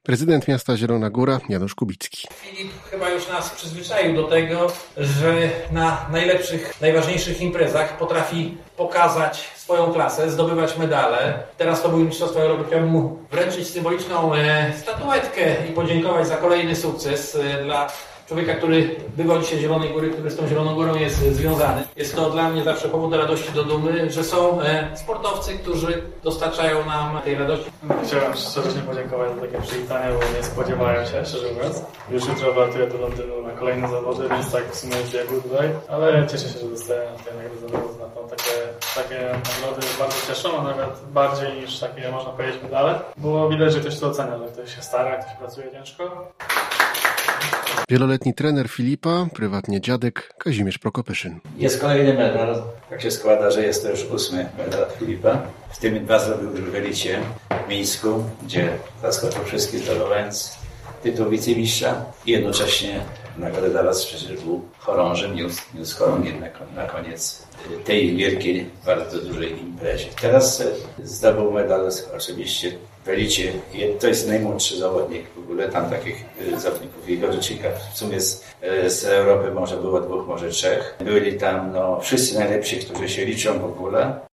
Prezydent miasta Zielona Góra Janusz Kubicki. Filip chyba już nas przyzwyczaił do tego, że na najlepszych, najważniejszych imprezach potrafi pokazać swoją klasę, zdobywać medale. Teraz to były Mistrzostwa Europy. Chciałbym mu wręczyć symboliczną statuetkę i podziękować za kolejny sukces dla człowieka, który wywodzi się z Zielonej Góry, który z tą Zieloną Górą jest związany. Jest to dla mnie zawsze powód do radości, do dumy, że są sportowcy, którzy dostarczają nam tej radości. Chciałem serdecznie podziękować za takie przywitanie, bo nie spodziewałem się, szczerze mówiąc. Już jutro wracatuję do Londynu na kolejne zawody, więc tak w sumie biegł tutaj. Ale cieszę się, że dostałem te nagrody zawodów na to. Takie nagrody bardzo cieszą, a nawet bardziej niż takie, można powiedzieć, medale. Bo widać, że ktoś to ocenia, że ktoś się stara, ktoś pracuje ciężko. Wieloletni trener Filipa, prywatnie dziadek Kazimierz Prokopyszyn. Jest kolejny medal. Tak się składa, że jest to już 8. medal Filipa. W tym 2 zrobił w Welicie w Mińsku, gdzie zaskoczył wszystkich, zdobywając tytuł wicemistrza. I jednocześnie nagrodę dla Was przecież był chorążym, niósł chorągiel na koniec tej wielkiej, bardzo dużej imprezie. Teraz zdobył medal oczywiście w Welicie. To jest najmłodszy zawodnik w ogóle. Tam takich zawodników jego rocznika w sumie z Europy może było 2, może 3. Byli tam wszyscy najlepsi, którzy się liczą w ogóle.